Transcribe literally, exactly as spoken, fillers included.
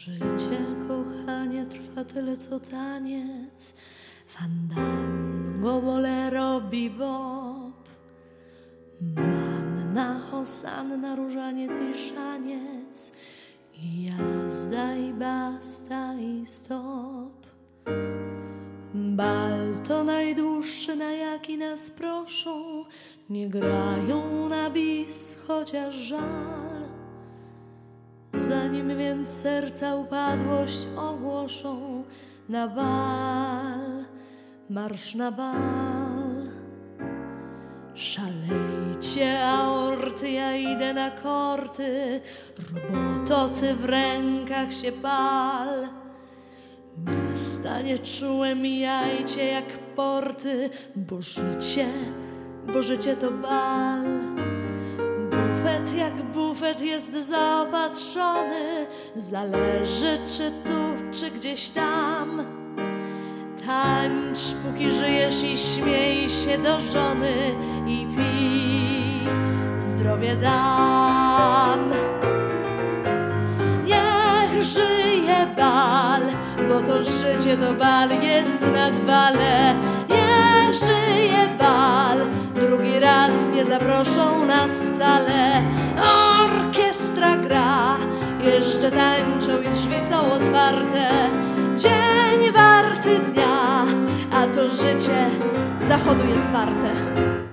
Życie, kochanie, trwa tyle co taniec, fandango, bolero, bebop, manna, hosanna, różaniec i szaniec, i jazda, i basta, i stop. Bal to najdłuższy, na jaki nas proszą, nie grają na bis, chociaż żal. Zanim więc serca upadłość ogłoszą, na bal, marsz na bal. Szalejcie aorty, ja idę na korty, roboto, ty w rękach się pal. Miasta nieczułe mijajcie jak porty, bo życie, bo życie to bal. Bufet jak bufet jest zaopatrzony, zależy czy tu, czy gdzieś tam. Tańcz póki żyjesz i śmiej się do żony, i pij, zdrowie dam. Niech żyje bal, bo to życie to bal jest nad bale. Niech żyje bal, drugi raz nie zaproszą nas wcale. Orkiestra gra, jeszcze tańczą i drzwi są otwarte. Dzień warty dnia, a to życie zachodu jest warte.